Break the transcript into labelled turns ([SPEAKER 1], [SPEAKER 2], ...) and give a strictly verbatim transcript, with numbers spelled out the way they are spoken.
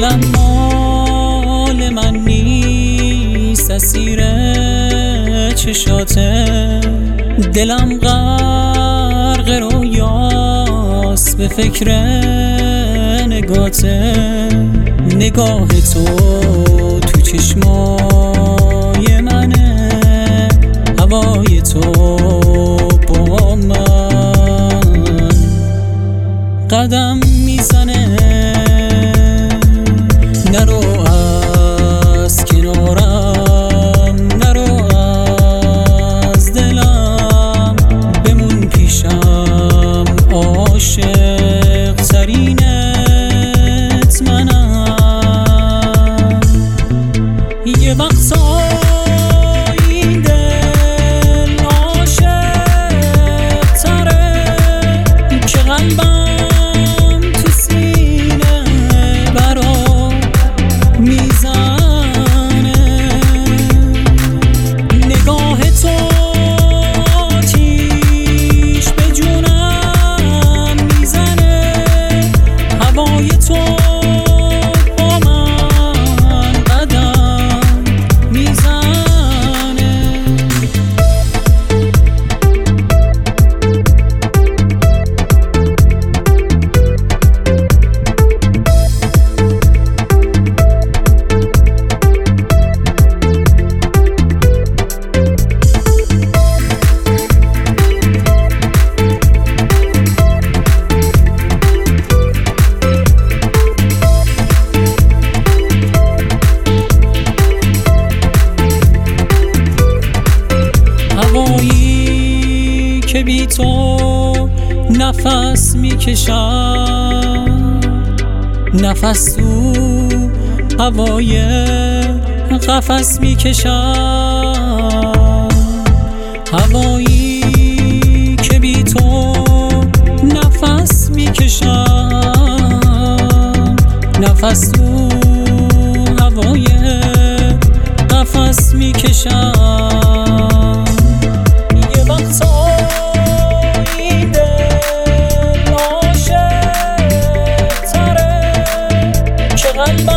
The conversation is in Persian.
[SPEAKER 1] دلم مال من نیست، اسیر چشاته. دلم غرق رویاست به فکر نگاته. نگاه تو تو چشمای منه، هوای تو با من قدم میزنه. نرو از کنارم، نرو از دلم، بمون پیشم، عاشق ترینت منم. یه وقتا این دل عاشق تره که قلبم تو سینه برا میزنه. نگاه تو آتیش به جونم میزنه، هوای تو با من قدم میزنه. هوایی که بی تو نفس میکشم، نفس تو هوای قفس میکشم. هوایی که بی تو نفس میکشم، نفس تو هوای قفس میکشم. یه وقتا این دل عاشق تره که قلبم